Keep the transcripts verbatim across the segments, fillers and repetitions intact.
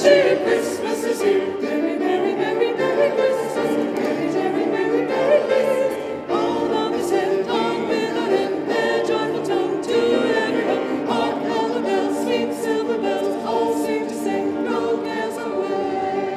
cheer, Christmas is here. Merry, merry, merry, merry Christmas. Merry, merry, merry, merry Christmas. All of his head on with a hymn, their joyful tongue to every home. Hark, how the bells, sweet silver bells, all seem to say, no cares away.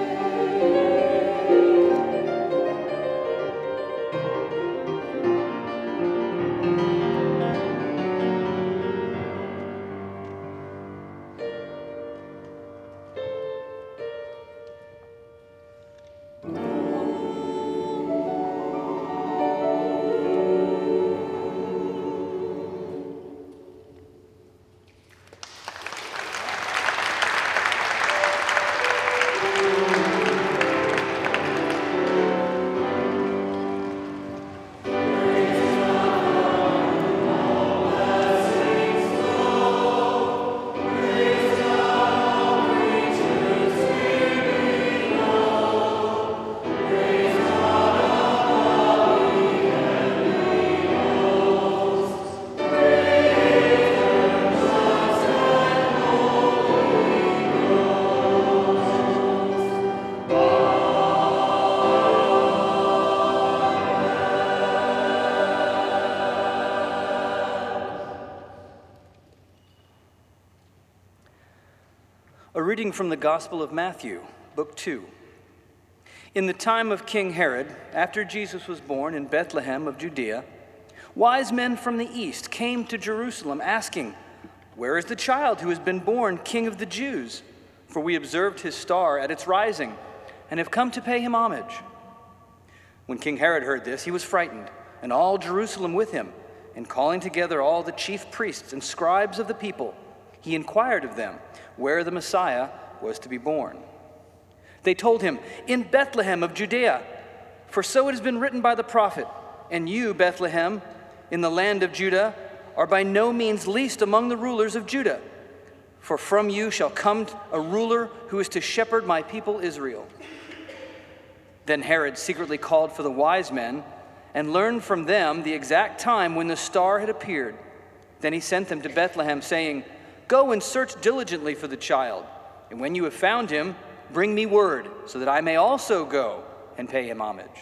A reading from the Gospel of Matthew, Book two. In the time of King Herod, after Jesus was born in Bethlehem of Judea, wise men from the east came to Jerusalem asking, "Where is the child who has been born King of the Jews? For we observed his star at its rising and have come to pay him homage." When King Herod heard this, he was frightened, and all Jerusalem with him, and calling together all the chief priests and scribes of the people, he inquired of them where the Messiah was to be born. They told him, "In Bethlehem of Judea, for so it has been written by the prophet, and you, Bethlehem, in the land of Judah, are by no means least among the rulers of Judah, for from you shall come a ruler who is to shepherd my people Israel." Then Herod secretly called for the wise men and learned from them the exact time when the star had appeared. Then he sent them to Bethlehem, saying, "Go and search diligently for the child, and when you have found him, bring me word, so that I may also go and pay him homage."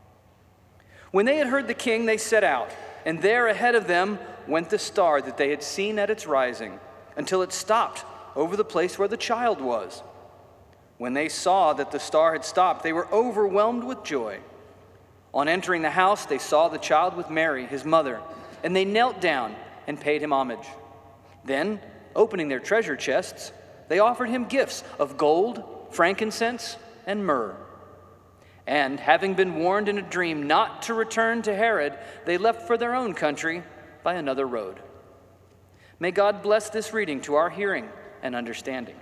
When they had heard the king, they set out, and there ahead of them went the star that they had seen at its rising, until it stopped over the place where the child was. When they saw that the star had stopped, they were overwhelmed with joy. On entering the house, they saw the child with Mary, his mother, and they knelt down and paid him homage. Then, opening their treasure chests, they offered him gifts of gold, frankincense, and myrrh. And having been warned in a dream not to return to Herod, they left for their own country by another road. May God bless this reading to our hearing and understanding.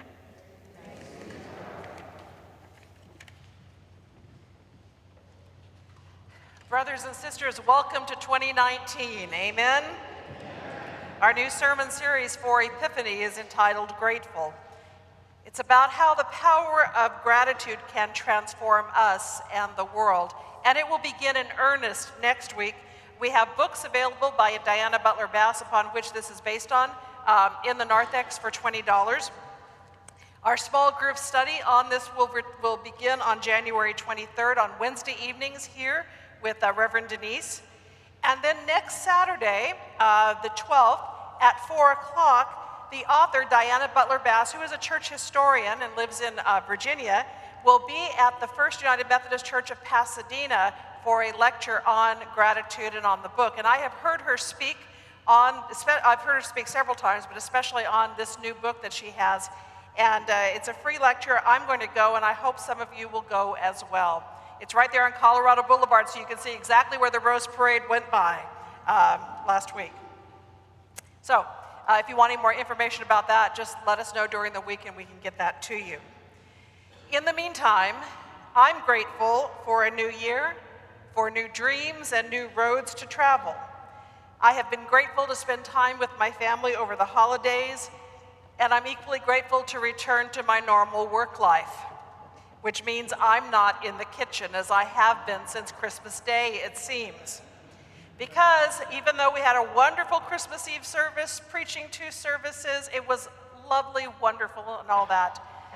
Brothers and sisters, welcome to twenty nineteen. Amen? Our new sermon series for Epiphany is entitled Grateful. It's about how the power of gratitude can transform us and the world. And it will begin in earnest next week. We have books available by Diana Butler Bass, upon which this is based on, um, in the narthex for twenty dollars. Our small group study on this will, will begin on January twenty-third on Wednesday evenings here with uh, Reverend Denise. And then next Saturday, uh, the twelfth, at four o'clock, the author, Diana Butler Bass, who is a church historian and lives in uh, Virginia, will be at the First United Methodist Church of Pasadena for a lecture on gratitude and on the book. And I have heard her speak on, I've heard her speak several times, but especially on this new book that she has. And uh, it's a free lecture. I'm going to go, and I hope some of you will go as well. It's right there on Colorado Boulevard, so you can see exactly where the Rose Parade went by um, last week. So uh, if you want any more information about that, just let us know during the week and we can get that to you. In the meantime, I'm grateful for a new year, for new dreams and new roads to travel. I have been grateful to spend time with my family over the holidays, and I'm equally grateful to return to my normal work life, which means I'm not in the kitchen as I have been since Christmas Day, it seems. Because even though we had a wonderful Christmas Eve service, preaching two services, it was lovely, wonderful, and all that,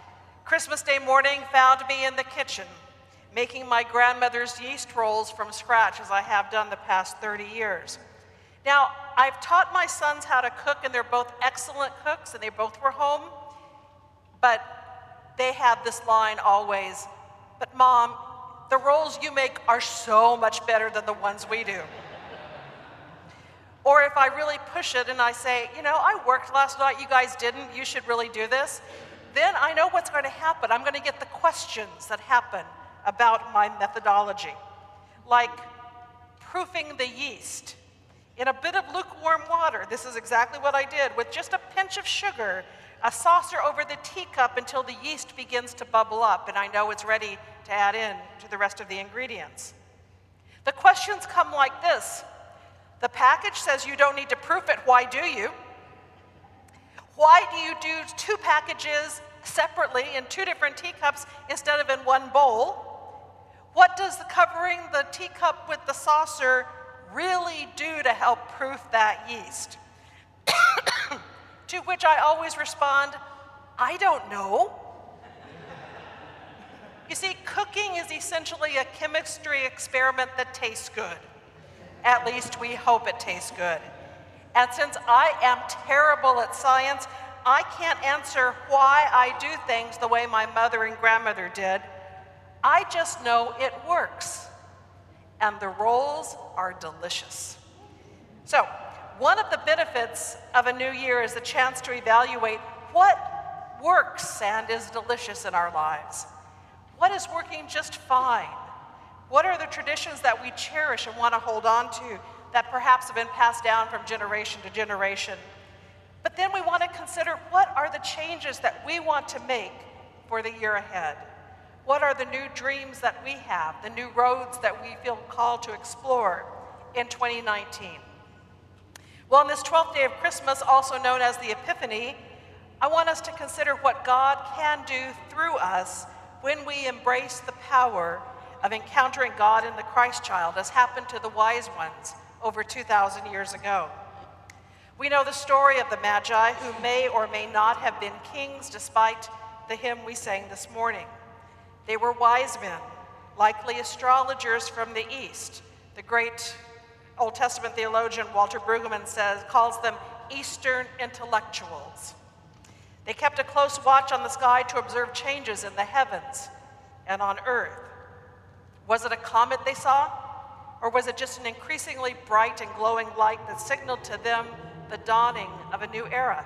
Christmas Day morning found me in the kitchen, making my grandmother's yeast rolls from scratch, as I have done the past thirty years. Now, I've taught my sons how to cook, and they're both excellent cooks, and they both were home, but they have this line always, "But Mom, the rolls you make are so much better than the ones we do." Or if I really push it and I say, you know, I worked last night, you guys didn't, you should really do this, then I know what's going to happen. I'm going to get the questions that happen about my methodology, like proofing the yeast in a bit of lukewarm water. This is exactly what I did, with just a pinch of sugar, a saucer over the teacup until the yeast begins to bubble up, and I know it's ready to add in to the rest of the ingredients. The questions come like this. The package says you don't need to proof it. Why do you? Why do you do two packages separately in two different teacups instead of in one bowl? What does the covering the teacup with the saucer really do to help proof that yeast? To which I always respond, I don't know. You see, cooking is essentially a chemistry experiment that tastes good. At least we hope it tastes good. And since I am terrible at science, I can't answer why I do things the way my mother and grandmother did. I just know it works. And the rolls are delicious. So, one of the benefits of a new year is the chance to evaluate what works and is delicious in our lives. What is working just fine? What are the traditions that we cherish and want to hold on to that perhaps have been passed down from generation to generation? But then we want to consider, what are the changes that we want to make for the year ahead? What are the new dreams that we have, the new roads that we feel called to explore in twenty nineteen? Well, on this twelfth day of Christmas, also known as the Epiphany, I want us to consider what God can do through us when we embrace the power of encountering God in the Christ child, as happened to the wise ones over two thousand years ago. We know the story of the Magi, who may or may not have been kings, despite the hymn we sang this morning. They were wise men, likely astrologers from the East. The great Old Testament theologian Walter Brueggemann says, calls them Eastern intellectuals. They kept a close watch on the sky to observe changes in the heavens and on earth. Was it a comet they saw? Or was it just an increasingly bright and glowing light that signaled to them the dawning of a new era?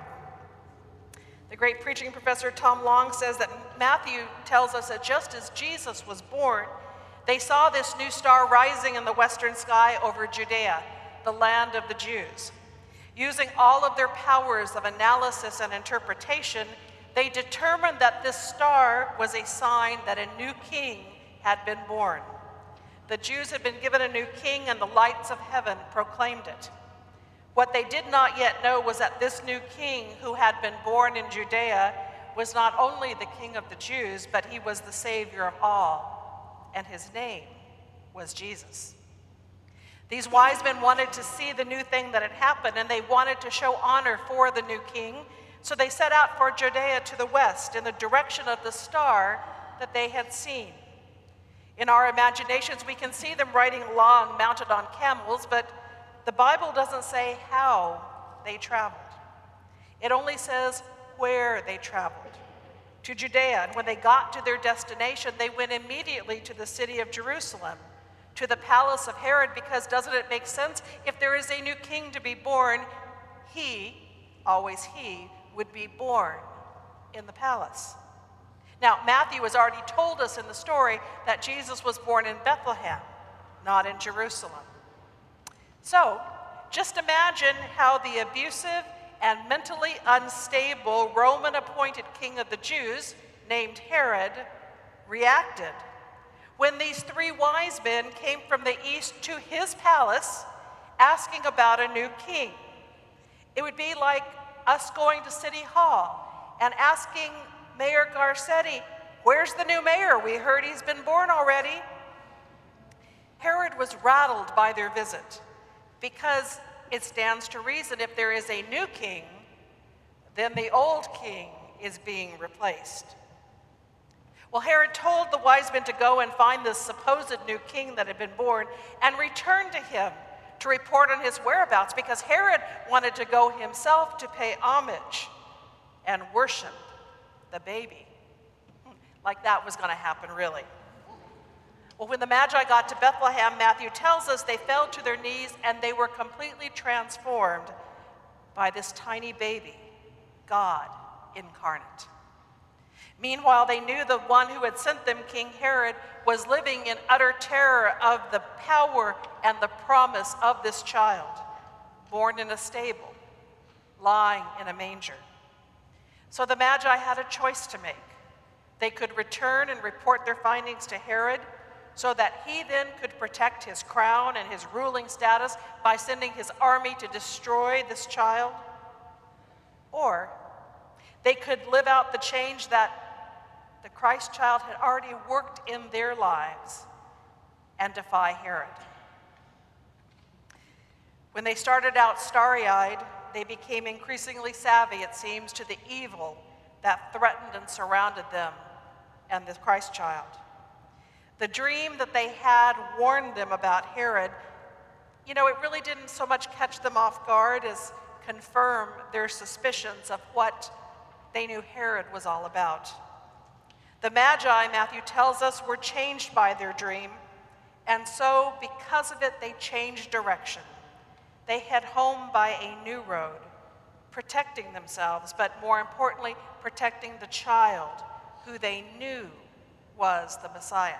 The great preaching professor Tom Long says that Matthew tells us that just as Jesus was born, they saw this new star rising in the western sky over Judea, the land of the Jews. Using all of their powers of analysis and interpretation, they determined that this star was a sign that a new king had been born. The Jews had been given a new king, and the lights of heaven proclaimed it. What they did not yet know was that this new king, who had been born in Judea, was not only the king of the Jews, but he was the Savior of all, and his name was Jesus. These wise men wanted to see the new thing that had happened, and they wanted to show honor for the new king, so they set out for Judea to the west, in the direction of the star that they had seen. In our imaginations, we can see them riding along, mounted on camels, but the Bible doesn't say how they traveled. It only says where they traveled, to Judea. And when they got to their destination, they went immediately to the city of Jerusalem, to the palace of Herod, because doesn't it make sense? If there is a new king to be born, he, always he, would be born in the palace. Now, Matthew has already told us in the story that Jesus was born in Bethlehem, not in Jerusalem. So, just imagine how the abusive and mentally unstable Roman-appointed king of the Jews, named Herod, reacted when these three wise men came from the east to his palace asking about a new king. It would be like us going to City Hall and asking Mayor Garcetti, "Where's the new mayor? We heard he's been born already." Herod was rattled by their visit, because it stands to reason if there is a new king, then the old king is being replaced. Well, Herod told the wise men to go and find this supposed new king that had been born and return to him to report on his whereabouts, because Herod wanted to go himself to pay homage and worship the baby. Like that was going to happen, really. Well, when the Magi got to Bethlehem, Matthew tells us they fell to their knees and they were completely transformed by this tiny baby, God incarnate. Meanwhile, they knew the one who had sent them, King Herod, was living in utter terror of the power and the promise of this child, born in a stable, lying in a manger. So the Magi had a choice to make. They could return and report their findings to Herod so that he then could protect his crown and his ruling status by sending his army to destroy this child. Or they could live out the change that the Christ child had already worked in their lives and defy Herod. When they started out starry-eyed, they became increasingly savvy, it seems, to the evil that threatened and surrounded them and the Christ child. The dream that they had warned them about Herod. You know, it really didn't so much catch them off guard as confirm their suspicions of what they knew Herod was all about. The Magi, Matthew tells us, were changed by their dream, and so because of it, they changed direction. They head home by a new road, protecting themselves, but more importantly, protecting the child who they knew was the Messiah.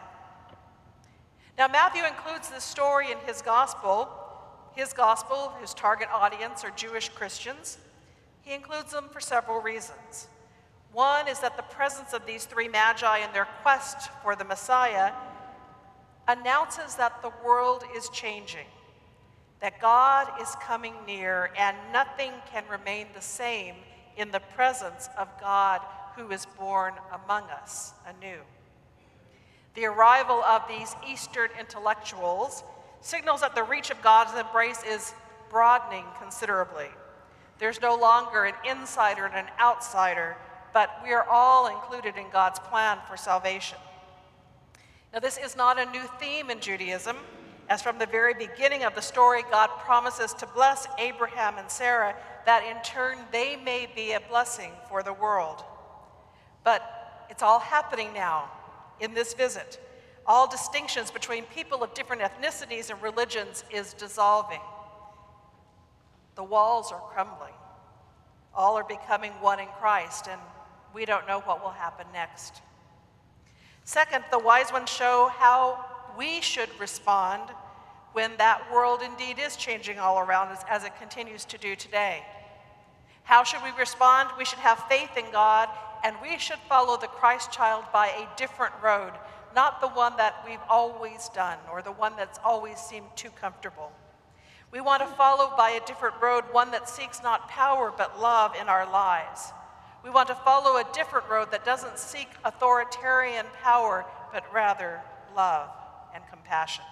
Now, Matthew includes this story in his gospel. His gospel, whose target audience are Jewish Christians, he includes them for several reasons. One is that the presence of these three magi in their quest for the Messiah announces that the world is changing, that God is coming near, and nothing can remain the same in the presence of God who is born among us anew. The arrival of these Eastern intellectuals signals that the reach of God's embrace is broadening considerably. There's no longer an insider and an outsider, but we are all included in God's plan for salvation. Now, this is not a new theme in Judaism, as from the very beginning of the story, God promises to bless Abraham and Sarah, that in turn they may be a blessing for the world. But it's all happening now in this visit. All distinctions between people of different ethnicities and religions is dissolving. The walls are crumbling. All are becoming one in Christ, and we don't know what will happen next. Second, the wise ones show how we should respond when that world indeed is changing all around us, as it continues to do today. How should we respond? We should have faith in God, and we should follow the Christ child by a different road, not the one that we've always done or the one that's always seemed too comfortable. We want to follow by a different road, one that seeks not power but love in our lives. We want to follow a different road that doesn't seek authoritarian power, but rather love and compassion.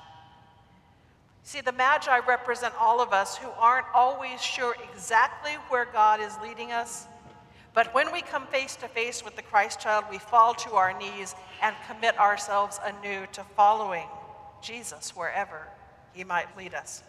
See, the Magi represent all of us who aren't always sure exactly where God is leading us, but when we come face to face with the Christ child, we fall to our knees and commit ourselves anew to following Jesus wherever he might lead us.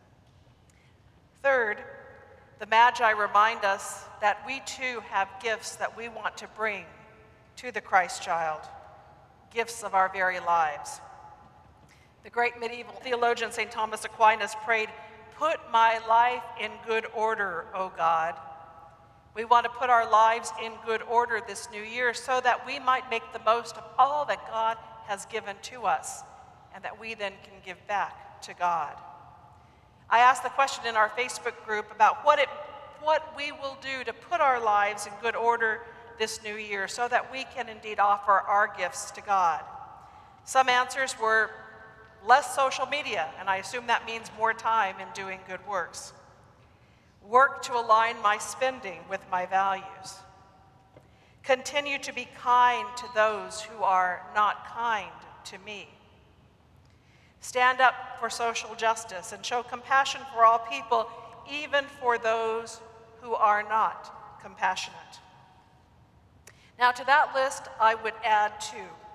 Third, the Magi remind us that we too have gifts that we want to bring to the Christ child, gifts of our very lives. The great medieval theologian Saint Thomas Aquinas prayed, "Put my life in good order, O God." We want to put our lives in good order this new year so that we might make the most of all that God has given to us and that we then can give back to God. I asked the question in our Facebook group about what it, what we will do to put our lives in good order this new year so that we can indeed offer our gifts to God. Some answers were less social media, and I assume that means more time in doing good works. Work to align my spending with my values. Continue to be kind to those who are not kind to me. Stand up for social justice and show compassion for all people, even for those who are not compassionate. Now, to that list, I would add two.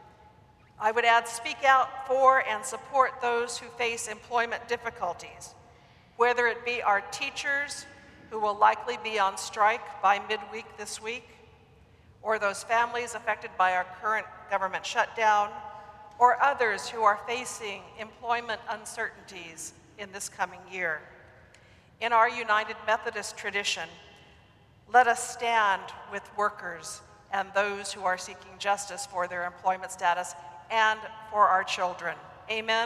I would add, speak out for and support those who face employment difficulties, whether it be our teachers, who will likely be on strike by midweek this week, or those families affected by our current government shutdown, or others who are facing employment uncertainties in this coming year. In our United Methodist tradition, let us stand with workers and those who are seeking justice for their employment status and for our children. Amen?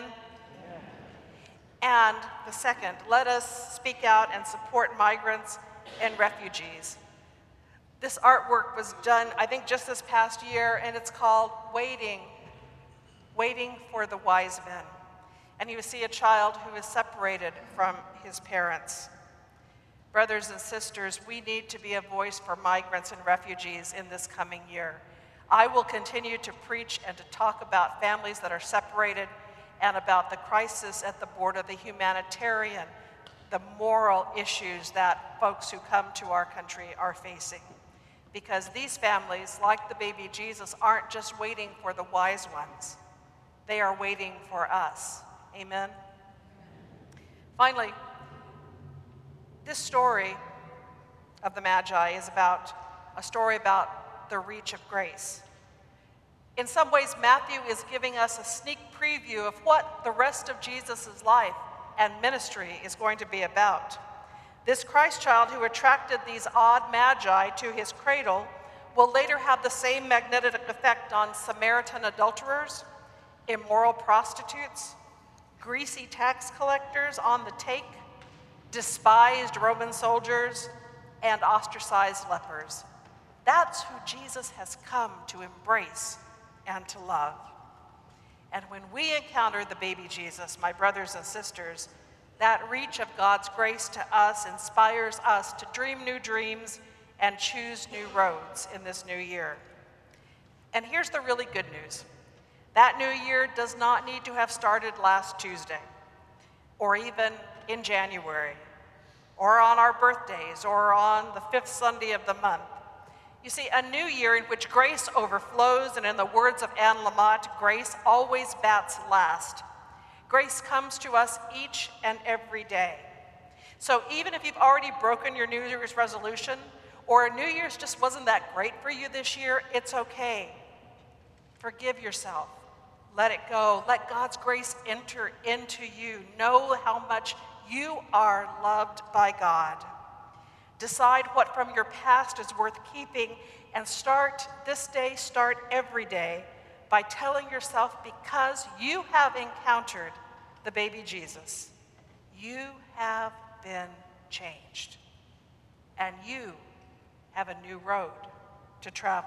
And the second, let us speak out and support migrants and refugees. This artwork was done, I think, just this past year, and it's called Waiting, Waiting for the Wise Men. And you see a child who is separated from his parents. Brothers and sisters, we need to be a voice for migrants and refugees in this coming year. I will continue to preach and to talk about families that are separated and about the crisis at the border, the humanitarian, the moral issues that folks who come to our country are facing. Because these families, like the baby Jesus, aren't just waiting for the wise ones. They are waiting for us. Amen? Finally, this story of the Magi is about a story about the reach of grace. In some ways, Matthew is giving us a sneak preview of what the rest of Jesus' life and ministry is going to be about. This Christ child who attracted these odd magi to his cradle will later have the same magnetic effect on Samaritan adulterers, immoral prostitutes, greasy tax collectors on the take, despised Roman soldiers, and ostracized lepers. That's who Jesus has come to embrace and to love. And when we encounter the baby Jesus, my brothers and sisters, that reach of God's grace to us inspires us to dream new dreams and choose new roads in this new year. And here's the really good news. That new year does not need to have started last Tuesday, or even in January, or on our birthdays, or on the fifth Sunday of the month. You see, a new year in which grace overflows, and in the words of Anne Lamott, grace always bats last. Grace comes to us each and every day. So even if you've already broken your New Year's resolution, or New Year's just wasn't that great for you this year, it's okay. Forgive yourself. Let it go. Let God's grace enter into you. Know how much you are loved by God. Decide what from your past is worth keeping, and start this day, start every day by telling yourself, because you have encountered the baby Jesus, you have been changed, and you have a new road to travel.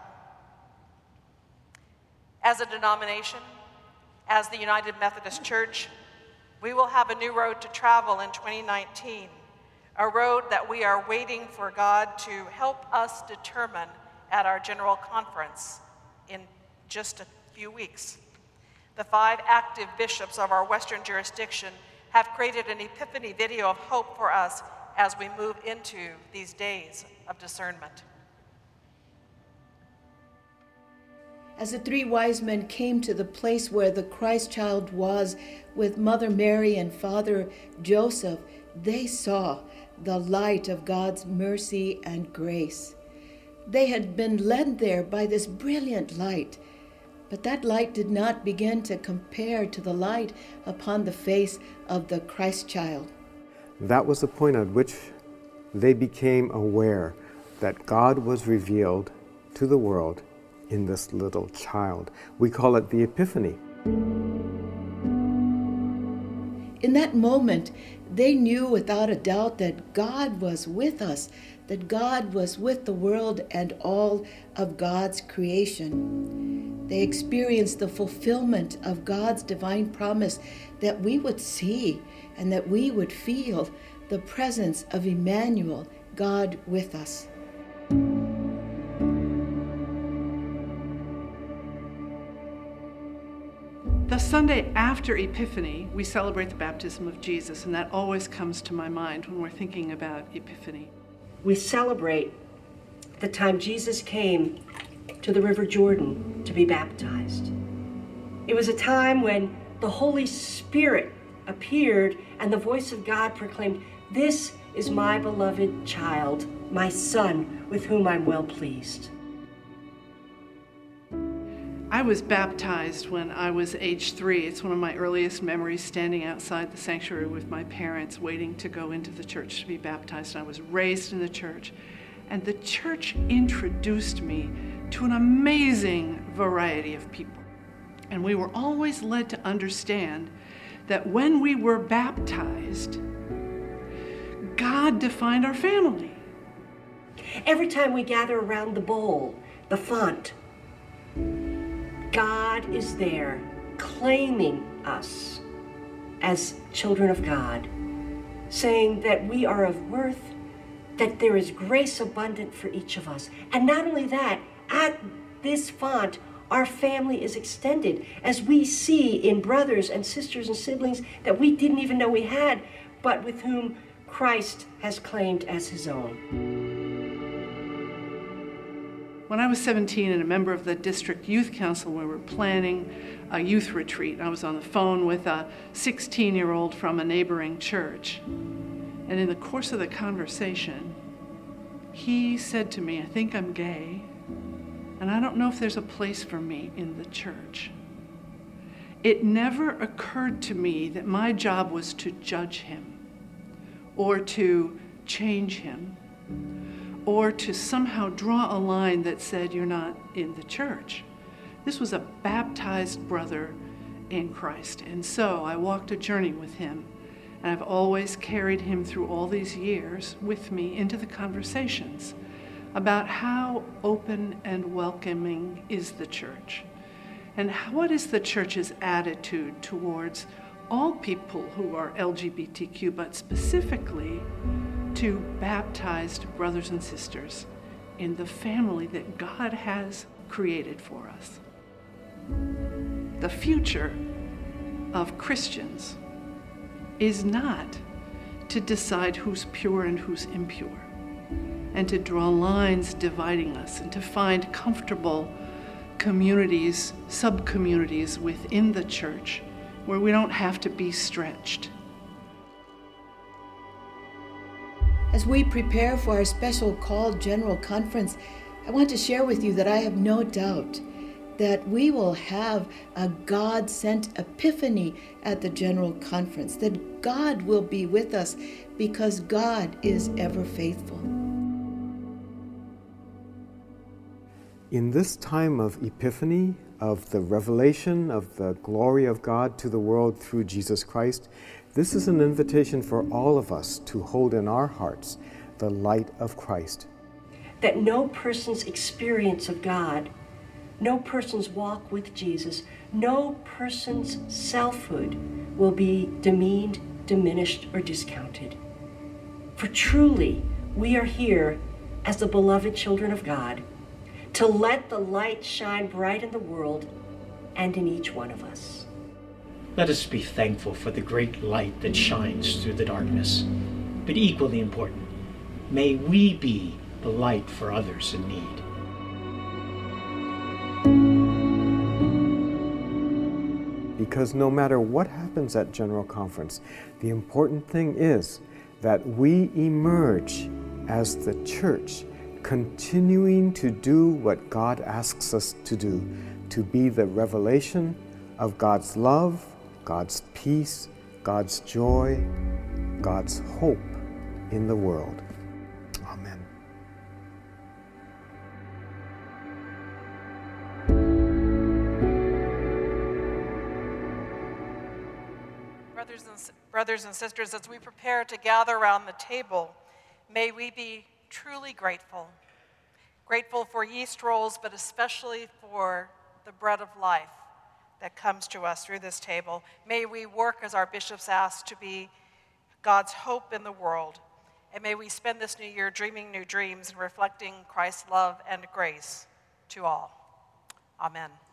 As a denomination, as the United Methodist Church, we will have a new road to travel in twenty nineteen, a road that we are waiting for God to help us determine at our General Conference in just a few weeks. The five active bishops of our Western jurisdiction have created an Epiphany video of hope for us as we move into these days of discernment. As the three wise men came to the place where the Christ child was with Mother Mary and Father Joseph, they saw the light of God's mercy and grace. They had been led there by this brilliant light, but that light did not begin to compare to the light upon the face of the Christ child. That was the point at which they became aware that God was revealed to the world in this little child. We call it the Epiphany. In that moment, they knew without a doubt that God was with us, that God was with the world and all of God's creation. They experienced the fulfillment of God's divine promise that we would see and that we would feel the presence of Emmanuel, God with us. The Sunday after Epiphany, we celebrate the baptism of Jesus, and that always comes to my mind when we're thinking about Epiphany. We celebrate the time Jesus came to the River Jordan to be baptized. It was a time when the Holy Spirit appeared and the voice of God proclaimed, "This is my beloved child, my son, with whom I'm well pleased." I was baptized when I was age three. It's one of my earliest memories, standing outside the sanctuary with my parents, waiting to go into the church to be baptized. And I was raised in the church. And the church introduced me to an amazing variety of people. And we were always led to understand that when we were baptized, God defined our family. Every time we gather around the bowl, the font, God is there claiming us as children of God, saying that we are of worth, that there is grace abundant for each of us. And not only that, at this font, our family is extended as we see in brothers and sisters and siblings that we didn't even know we had, but with whom Christ has claimed as his own. When I was seventeen and a member of the district youth council, we were planning a youth retreat. I was on the phone with a sixteen-year-old from a neighboring church. And in the course of the conversation, he said to me, "I think I'm gay, and I don't know if there's a place for me in the church." It never occurred to me that my job was to judge him, or to change him, or to somehow draw a line that said, "You're not in the church." This was a baptized brother in Christ. And so I walked a journey with him, and I've always carried him through all these years with me into the conversations about how open and welcoming is the church, and what is the church's attitude towards all people who are L G B T Q, but specifically to baptized brothers and sisters in the family that God has created for us. The future of Christians is not to decide who's pure and who's impure, and to draw lines dividing us, and to find comfortable communities, sub-communities within the church where we don't have to be stretched. As we prepare for our special called General Conference, I want to share with you that I have no doubt that we will have a God-sent epiphany at the General Conference, that God will be with us because God is ever faithful. In this time of Epiphany, of the revelation of the glory of God to the world through Jesus Christ, this is an invitation for all of us to hold in our hearts the light of Christ. That no person's experience of God, no person's walk with Jesus, no person's selfhood will be demeaned, diminished, or discounted. For truly, we are here as the beloved children of God to let the light shine bright in the world and in each one of us. Let us be thankful for the great light that shines through the darkness. But equally important, may we be the light for others in need. Because no matter what happens at General Conference, the important thing is that we emerge as the church, continuing to do what God asks us to do, to be the revelation of God's love, God's peace, God's joy, God's hope in the world. Amen. Brothers and, brothers and sisters, as we prepare to gather around the table, may we be truly grateful. Grateful for yeast rolls, but especially for the bread of life that comes to us through this table. May we work, as our bishops asked, to be God's hope in the world. And may we spend this new year dreaming new dreams and reflecting Christ's love and grace to all. Amen.